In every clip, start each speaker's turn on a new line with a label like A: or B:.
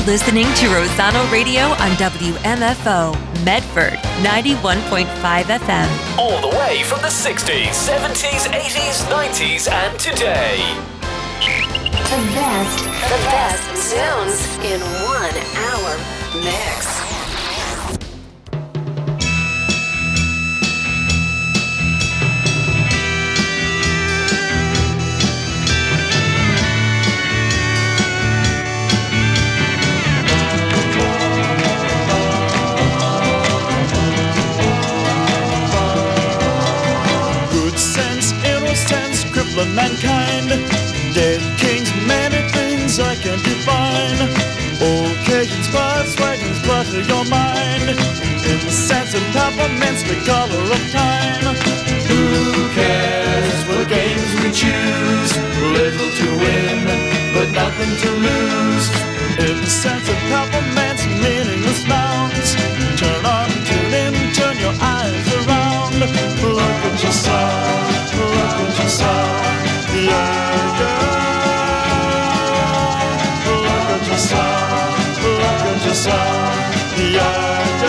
A: listening to Rosano Radio on WMFO, Medford, 91.5 FM.
B: All the way from the 60s, 70s, 80s, 90s, and today.
C: The best tunes in 1 hour mix.
D: Crippling mankind, dead kings, many things I can define. Occasions, spots, wagons, clutter your mind. Incense and peppermints, the color of time. Who cares what games we choose? Little to win, but nothing to lose. Incense and peppermints, meaningless nouns. Turn on, tune in, turn your eyes around. Look at yourself, look at yourself. Yeah, yeah. Look at yourself, look at yourself. Yeah,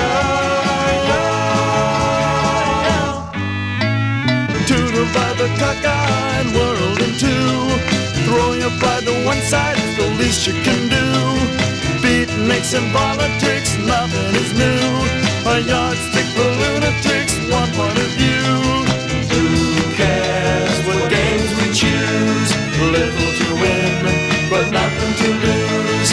D: yeah, yeah. To divide the cockeyed world in two. Throw your pride to one side is the least you can do. Beatniks and politics, nothing is new. A yardstick for lunatics, one point of view. Who cares what games we choose? Little to win, but nothing to lose.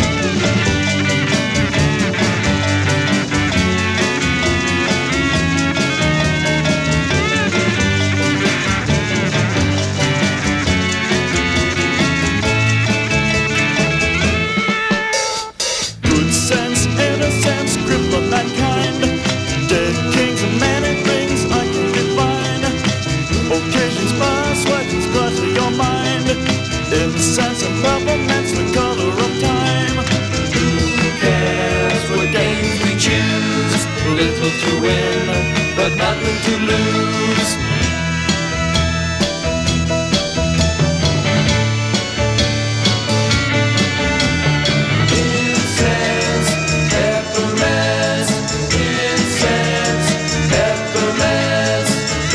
D: Good sense, innocence, cripple mankind. Dead kings and many things I can define. Occasions pass, legends clutter your mind. Incense and peppermints, the color of time. Who cares what games we choose? Little to win, but nothing to lose. Incense, peppermints, incense, peppermints.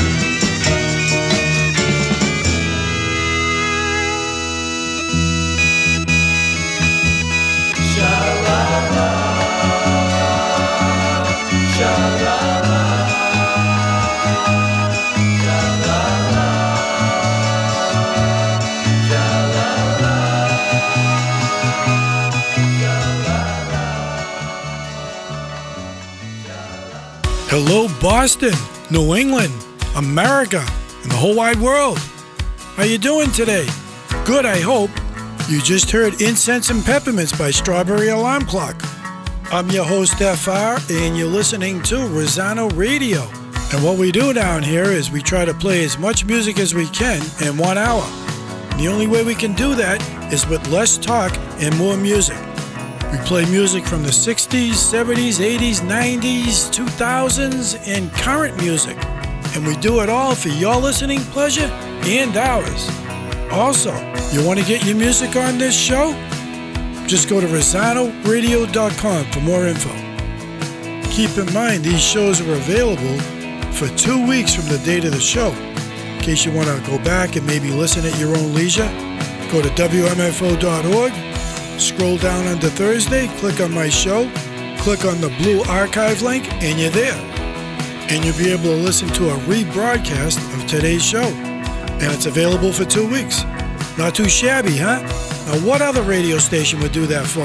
E: Hello, Boston, New England, America, and the whole wide world. How you doing today? Good, I hope. You just heard Incense and Peppermints by Strawberry Alarm Clock. I'm your host, FR, and you're listening to Rosano Radio. And what we do down here is we try to play as much music as we can in 1 hour. And the only way we can do that is with less talk and more music. We play music from the 60s, 70s, 80s, 90s, 2000s, and current music. And we do it all for your listening pleasure and ours. Also, you want to get your music on this show? Just go to RosanoRadio.com for more info. Keep in mind, these shows are available for 2 weeks from the date of the show. In case you want to go back and maybe listen at your own leisure, go to WMFO.org. Scroll down under Thursday, click on my show, click on the blue archive link, and you're there. And you'll be able to listen to a rebroadcast of today's show. And it's available for 2 weeks. Not too shabby, huh? Now, what other radio station would do that for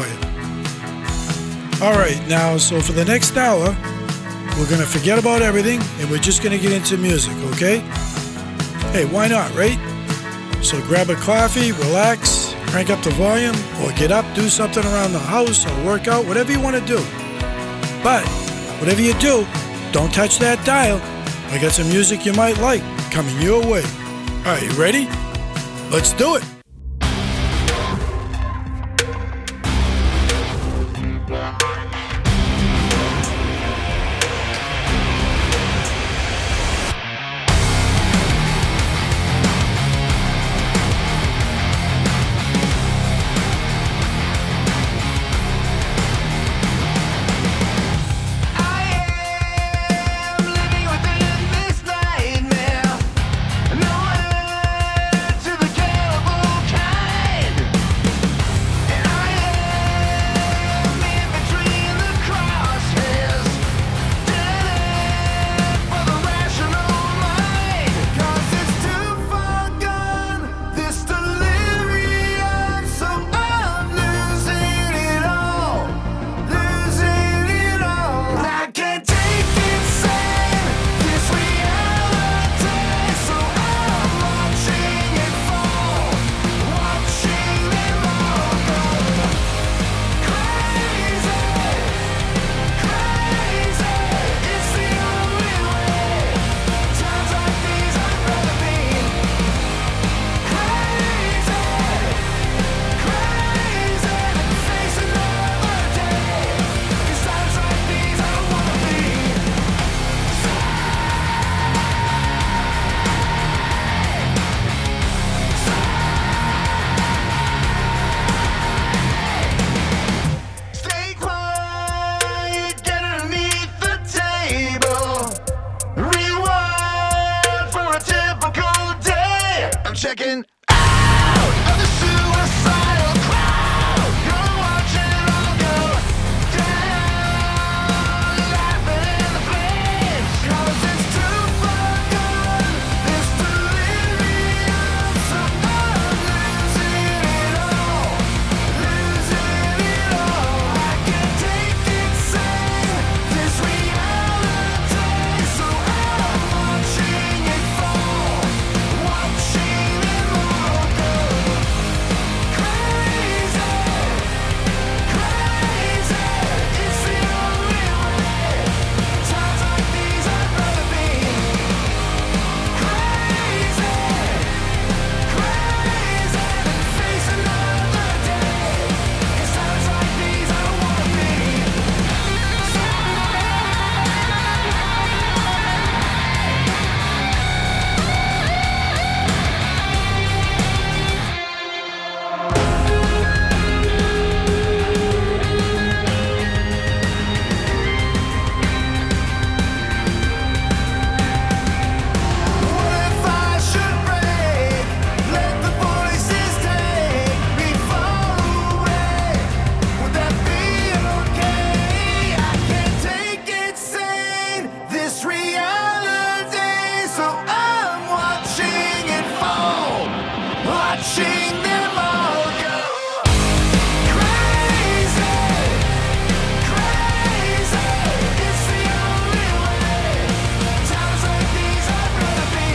E: you? All right, now, so for the next hour, we're going to forget about everything, and we're just going to get into music, okay? Hey, why not, right? So grab a coffee, relax, crank up the volume, or get up, do something around the house, or work out, whatever you want to do. But, whatever you do, don't touch that dial. I got some music you might like coming your way. All right, you ready? Let's do it.
F: checking out of the suicidal crowd. You're watching all go down, laughing in the flames. 'Cause it's too far gone, this delirium. So I'm losing it all, losing it all. I can't take it sane, this reality. So I'm watching it fall, watching them all go crazy, crazy. It's the only way. Times like these I'd rather be crazy, crazy than face another day. 'Cause times like these I don't wanna be. What if I should break? Let the voices take me far away. Would that be okay? I can't take it sane, this reality. So I'm watching it fall, watching them all go crazy, crazy. It's the only way. Times like these I'd rather be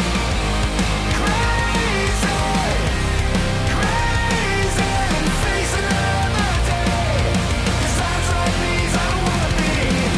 F: crazy, crazy than face another day. 'Cause times like these I don't wanna be.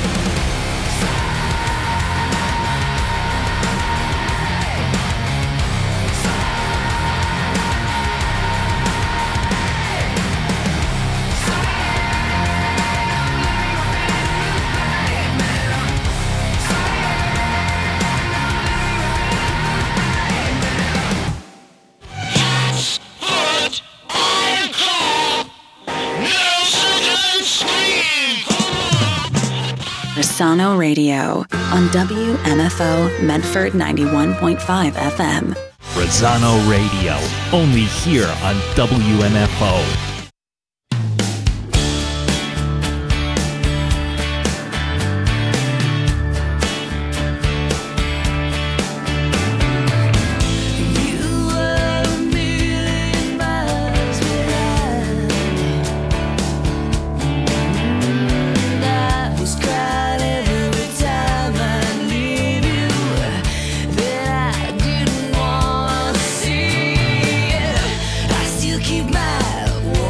G: Rossano Radio on WMFO Medford 91.5 FM.
H: Rossano Radio, only here on WMFO.
I: Keep my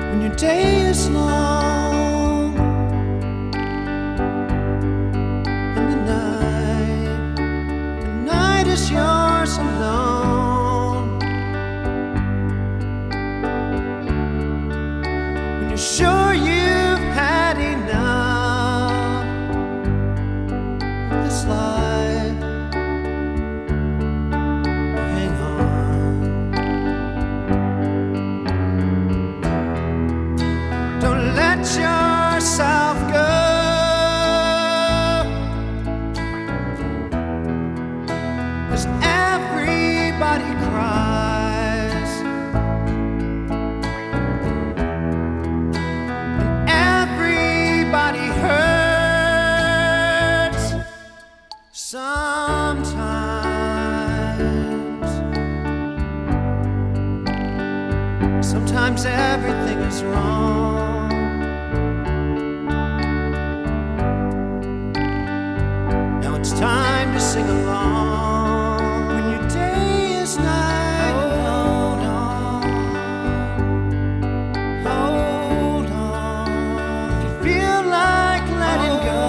F: when your day is long and the night is yours alone. When you're sure you've had enough of this life, hang on. Don't let yourself go. 'Cause everybody cries and everybody hurts sometimes. Sometimes everything is wrong. Now it's time to sing along. When your day is night, hold on, hold on. If you feel like letting go,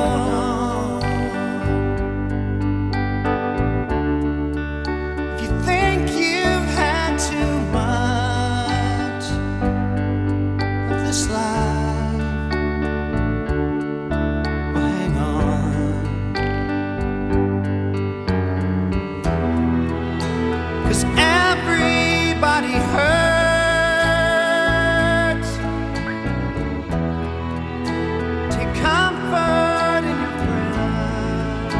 F: if you think you've had too much of this life, well, hang on. 'Cause everybody hurts. Take comfort in your friends.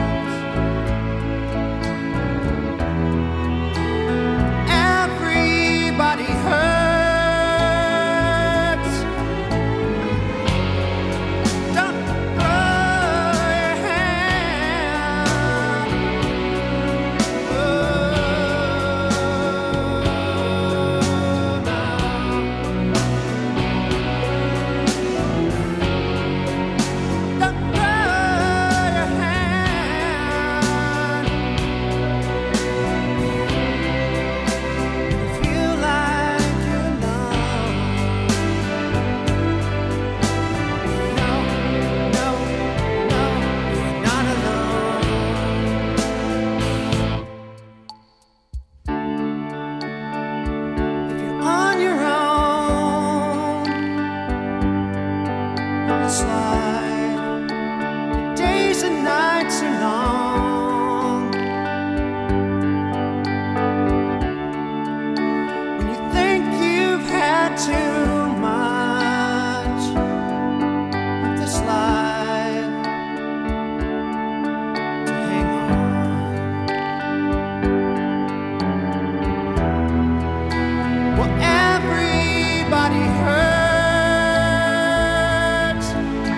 F: Everybody hurts. Don't throw your hand. Don't throw your hand. You feel like you're alone. No, no, no, you're not alone. If you're on your own on this life, your days and nights are long. When you think you've had too much of this life, to hang on. Well, everybody hurts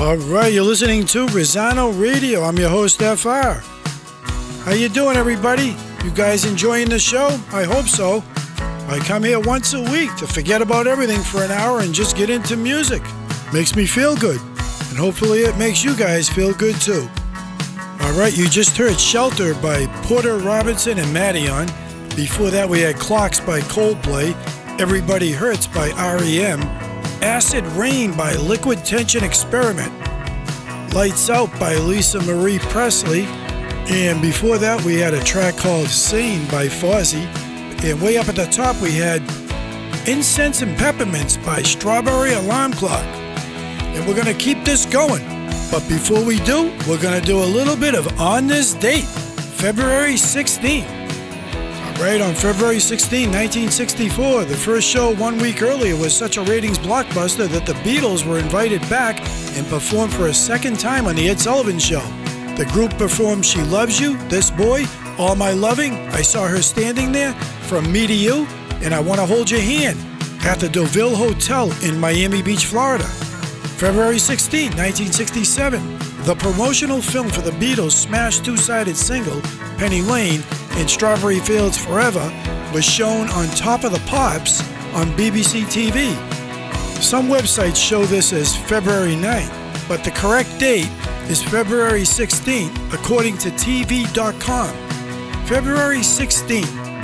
E: All right, you're listening to Rosano Radio. I'm your host, FR. How you doing, everybody? You guys enjoying the show? I hope so. I come here once a week to forget about everything for an hour and just get into music. Makes me feel good. And hopefully it makes you guys feel good too. All right, you just heard Shelter by Porter Robinson and Madeon. Before that, we had Clocks by Coldplay, Everybody Hurts by R.E.M., Acid Rain by Liquid Tension Experiment, Lights Out by Lisa Marie Presley, and before that, we had a track called Sane by Fozzy. And way up at the top, we had Incense and Peppermints by Strawberry Alarm Clock. And we're going to keep this going. But before we do, we're going to do a little bit of On This Date, February 16th. All right, on February 16, 1964, the first show 1 week earlier was such a ratings blockbuster that the Beatles were invited back and performed for a second time on The Ed Sullivan Show. The group performed She Loves You, This Boy, All My Loving, I Saw Her Standing There, From Me to You, and I Want to Hold Your Hand at the Deauville Hotel in Miami Beach, Florida. February 16, 1967, the promotional film for the Beatles' smash two-sided single, Penny Lane and Strawberry Fields Forever, was shown on Top of the Pops on BBC TV. Some websites show this as February 9th, but the correct date is February 16th, according to TV.com. February 16th,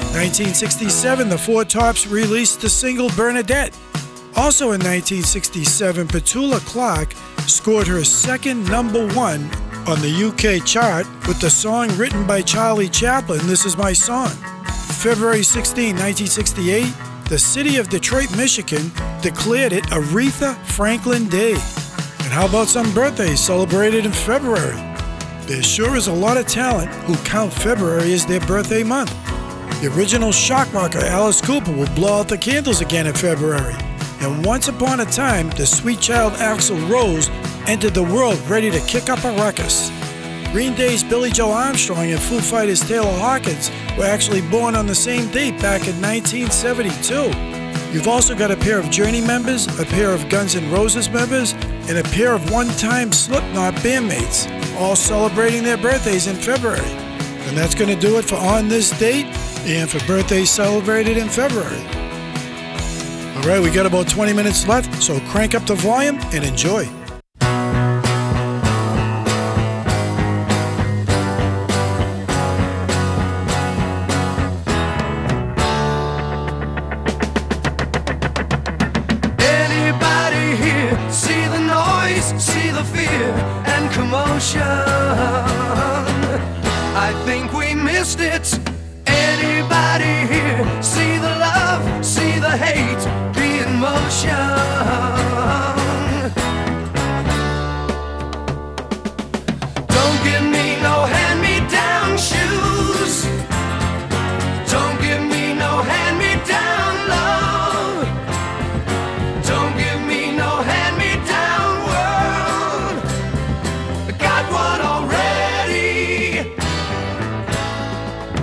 E: 1967, the Four Tops released the single Bernadette. Also in 1967, Petula Clark scored her second #1 on the UK chart with the song written by Charlie Chaplin, This Is My Song. February 16, 1968, the city of Detroit, Michigan declared it Aretha Franklin Day. And how about some birthdays celebrated in February? There sure is a lot of talent who count February as their birthday month. The original shock rocker Alice Cooper will blow out the candles again in February. And once upon a time, the sweet child Axl Rose entered the world ready to kick up a ruckus. Green Day's Billy Joe Armstrong and Foo Fighters' Taylor Hawkins were actually born on the same date back in 1972. You've also got a pair of Journey members, a pair of Guns N' Roses members, and a pair of one-time Slipknot bandmates, all celebrating their birthdays in February. And that's going to do it for On This Date and for birthdays celebrated in February. All right, we got about 20 minutes left, so crank up the volume and enjoy.
F: Anybody here see the noise, see the fear and commotion? I think we missed it. Anybody here see the love, see the hate, the emotion? Don't give me no hand-me-down shoes. Don't give me no hand-me-down love. Don't give me no hand-me-down world. I got one already.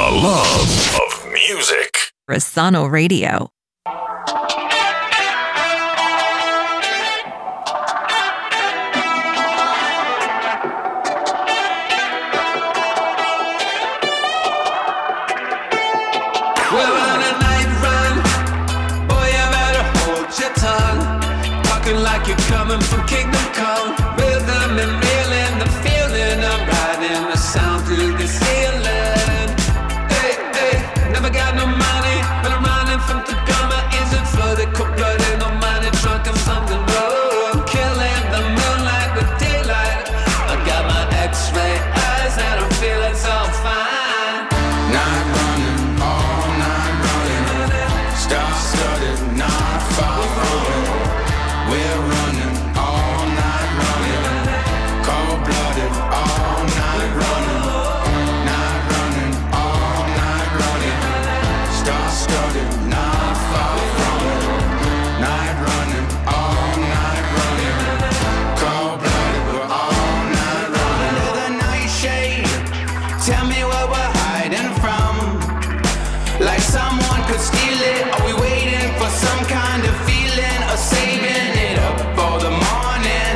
B: the love of music.
A: Rossano Radio.
F: We're on a night run. Boy, you better hold your tongue. Talking like you're coming from Kingdom Come. Rhythm and reeling, the feeling of riding the sound through the ceiling. Hey, hey, never got no money, but I'm running from Tacoma. Is it flooded, cold-blooded, no money, drunk and something road. Killing the moonlight with daylight. I got my X-ray eyes and I'm feeling so fine. Night running, all night running. Star-studded, not far from it. We're running, all night running. Cold-blooded, all night running. Night running, all night running. Star-studded, not far from it. Night running, all night running. Cold-blooded, we're all night running. Under the nightshade, tell me what we're hiding from. Like someone could steal it. Are we waiting for some kind of feeling, or saving it up for the morning?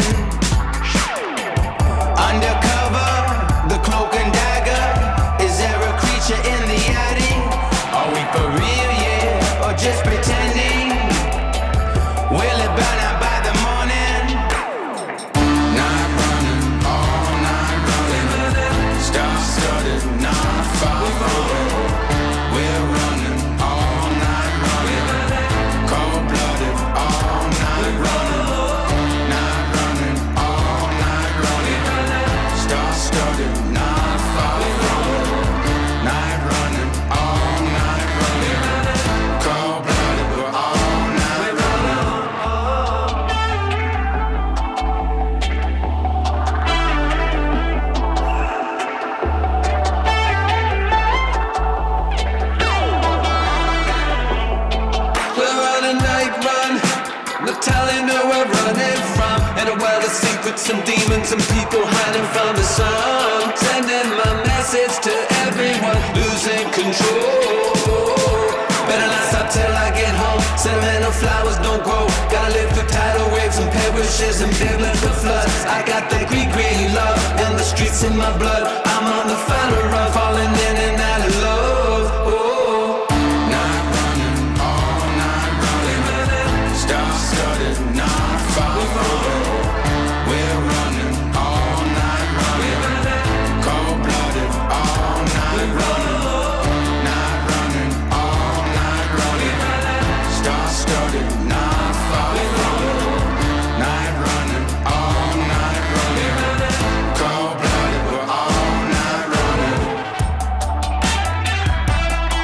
F: Undercover, the cloak and dagger. Is there a creature in the attic? Are we for real, yeah, or just pretending? Will it burn out by the morning? Night running, all night running. Star-studded, not far from it. We're running, all night running. Cold-blooded, all night running. Night running, all night running. Star-studded, not far from it. Night running, all night running. Cold-blooded, we're all night running. We're on a night run. No telling where we're running from. And a world of secrets and demons and people hiding from the sun. Sending my message to everyone, losing control. Better not stop till I get home. Sentimental flowers don't grow. Gotta live through tidal waves and perishes and biblical floods. I got the Greek love and the streets in my blood. I'm on the final run, falling in and out of love. Oh. Night running, all night running. Star-studded, not far from it. We're running, all night running. Cold-blooded, all night running. Night running, all night running. Star-studded, not far from it. Night running, all night running. Cold-blooded, we're all night running.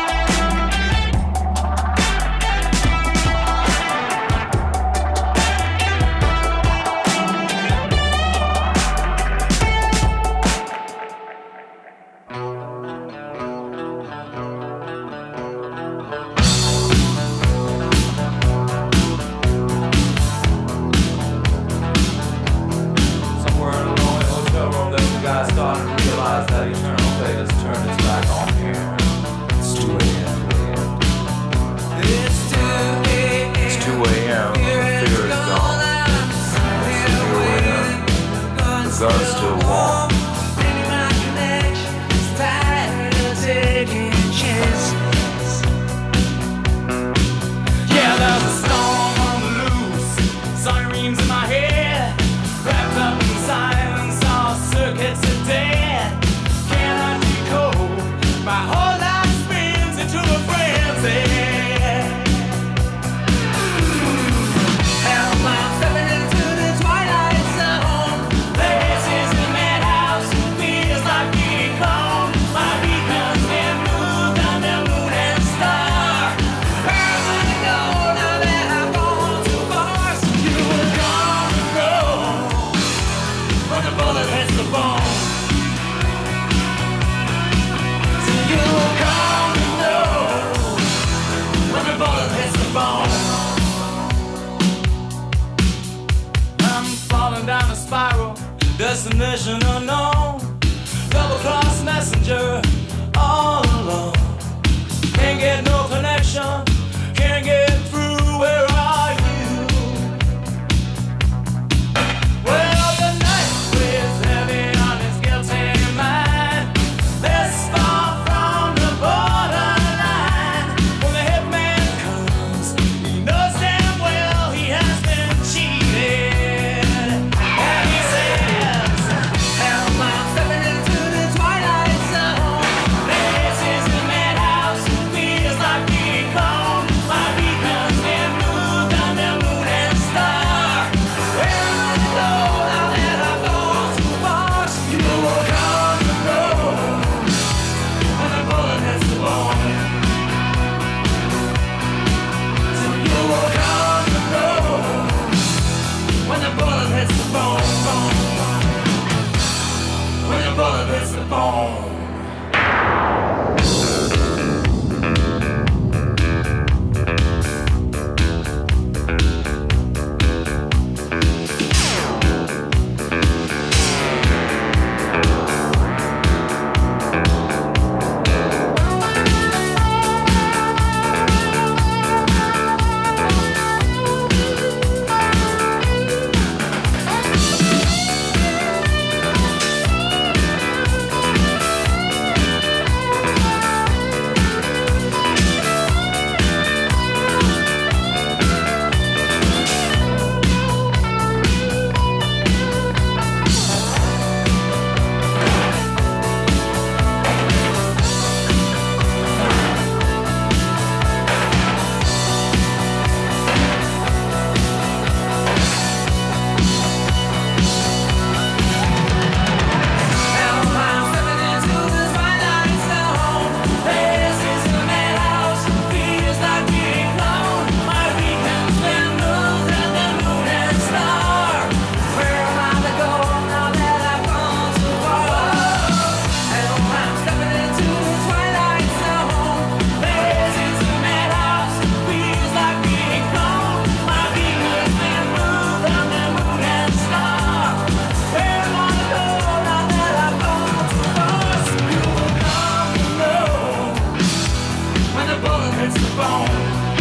F: bullet hits the bone.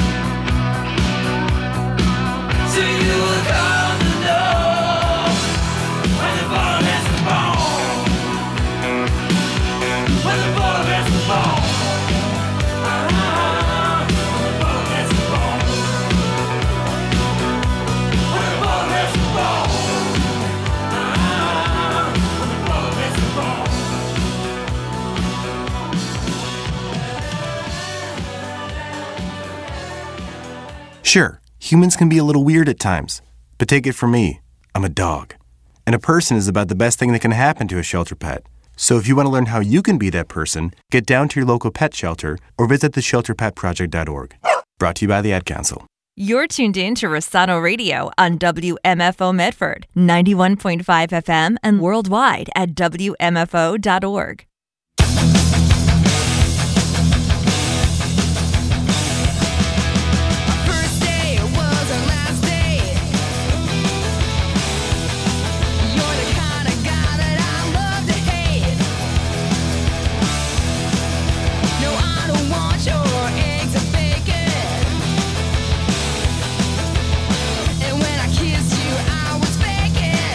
F: So you will come to know when the bullet hits the bone. When the bullet hits the bone. When the bullet hits the bone. When the bullet hits the bone. When the bullet hits the bone.
I: Sure, humans can be a little weird at times, but take it from me, I'm a dog. And a person is about the best thing that can happen to a shelter pet. So if you want to learn how you can be that person, get down to your local pet shelter or visit theshelterpetproject.org. Brought to you by the Ad Council.
A: You're tuned in to Rossano Radio on WMFO Medford, 91.5 FM and worldwide at WMFO.org.
F: First day was our last day. You're the kind of guy that I love to hate. No, I don't want your eggs and bacon. And when I kissed you, I was faking.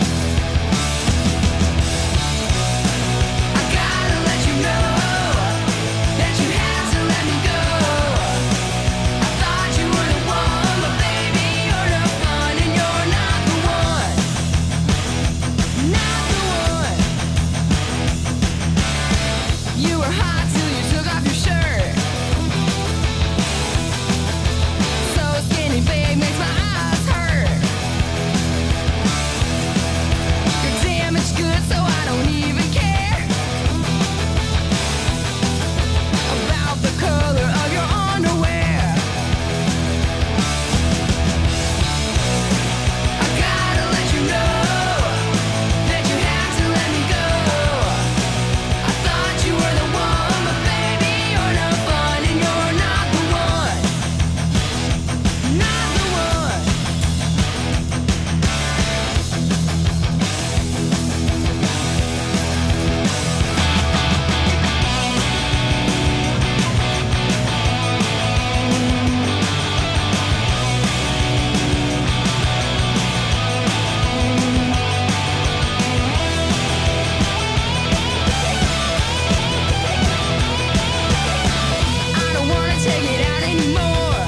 F: I gotta let you know that you had to let me go. I thought you were the one, but baby, you're no fun and you're not the one. Not the one. You were hot till you took off your shirt. So skinny, babe, makes my eyes hurt. You're damaged good, so I don't even care about the color of your underwear. I gotta let you know that you had to let me go. I thought you were the one, but baby, you're no fun and you're not the one. Not the one. I don't wanna take it out anymore.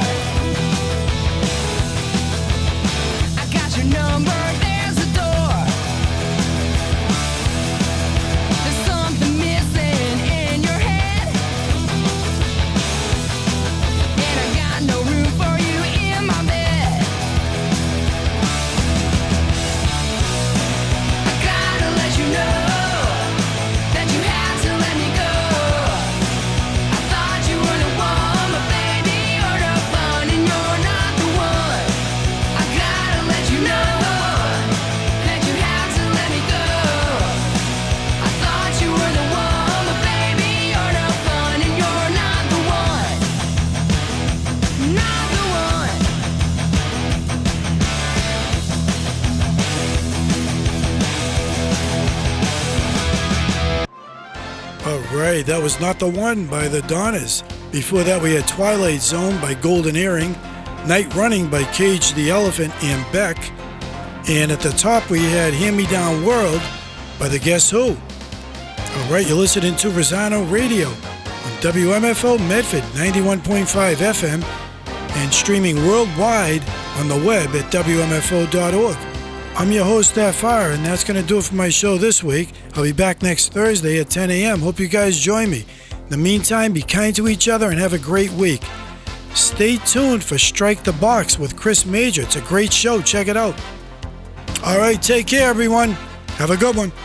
F: I got your number, there's the door. There's something missing in your head, and I got no room for you in my bed. I gotta let you know that you had to let me go. I thought you were the one, but baby, you're no fun and you're not the one. I gotta let you know that you had to let me go. I thought you were the one, but baby, you're no fun and you're not the one. Not the one.
E: All right, that was Not the One by the Donnas. Before that, we had Twilight Zone by Golden Earring, Night Running by Cage the Elephant and Beck, and at the top we had Hand Me Down World by the Guess Who. All right, you're listening to Rossano Radio on WMFO Medford 91.5 FM and streaming worldwide on the web at WMFO.org. I'm your host, FR, and that's going to do it for my show this week. I'll be back next Thursday at 10 a.m. Hope you guys join me. In the meantime, be kind to each other and have a great week. Stay tuned for Strike the Box with Chris Major. It's a great show. Check it out. All right, take care, everyone. Have a good one.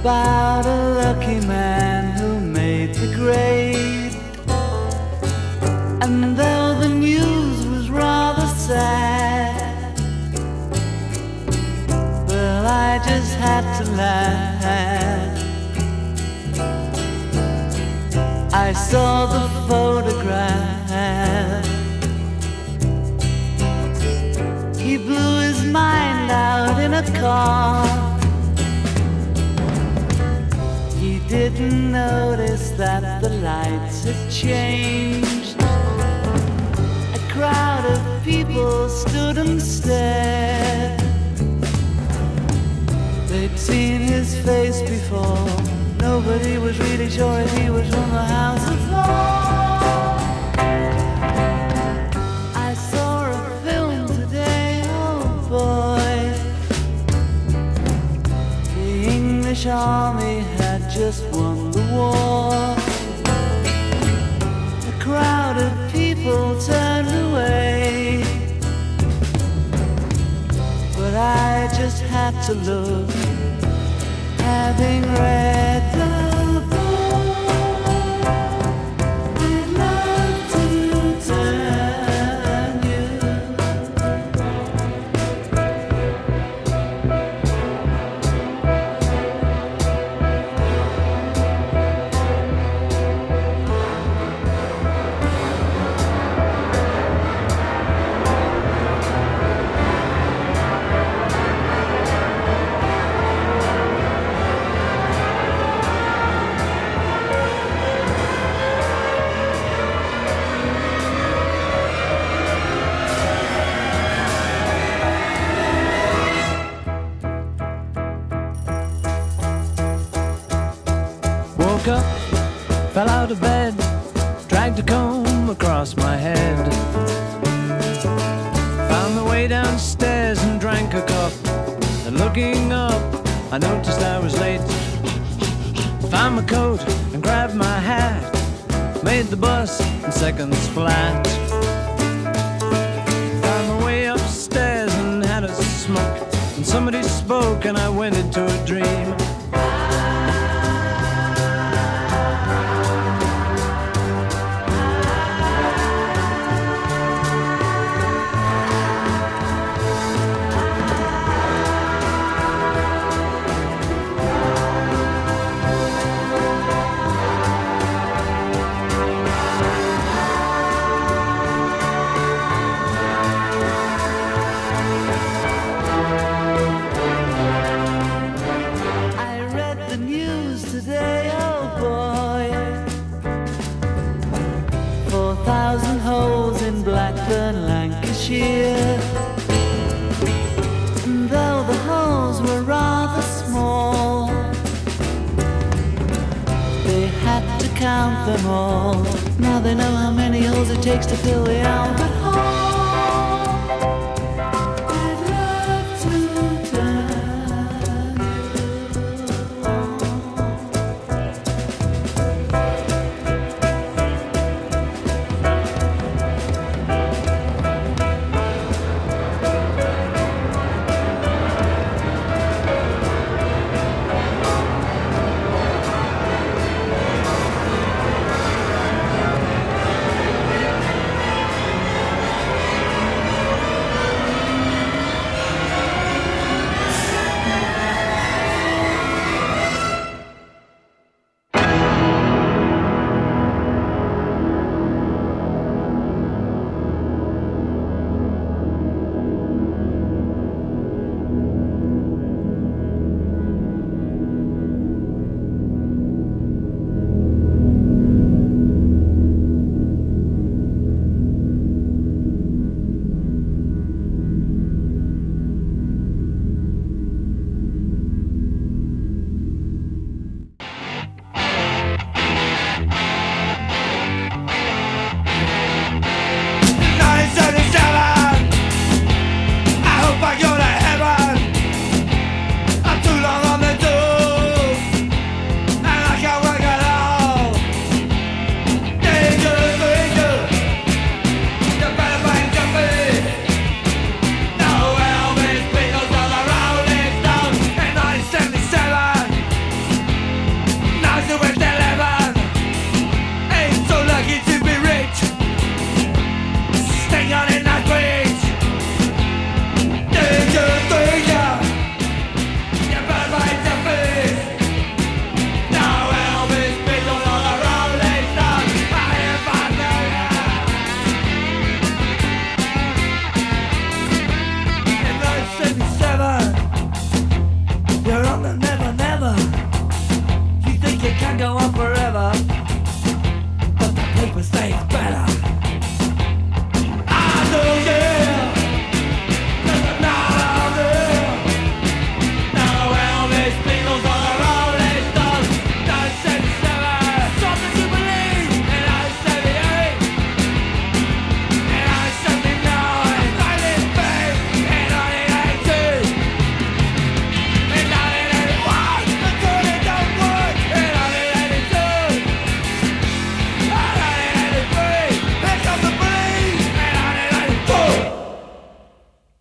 J: about a lucky man who made the grade. And though the news was rather sad, well, I just had to laugh. I saw the photograph. He blew his mind out in a car. He didn't notice that the lights had changed. A crowd of people stood and stared. They'd seen his face before. Nobody was really sure if he was from the House of Lords. I saw a film today, oh boy. The English army had just won the war. A crowd of people turned away, but I just had to look. Having read the book, I'd love to turn you.
K: Woke up, fell out of bed, dragged a comb across my head. Found the way downstairs and drank a cup. And looking up, I noticed I was late. Found my coat and grabbed my hat. Made the bus in seconds flat. Found my way upstairs and had a smoke. And somebody spoke and I went into a dream.
J: Today, oh boy, 4,000 holes in Blackburn, Lancashire. And though the holes were rather small, they had to count them all. Now they know how many holes it takes to fill the album.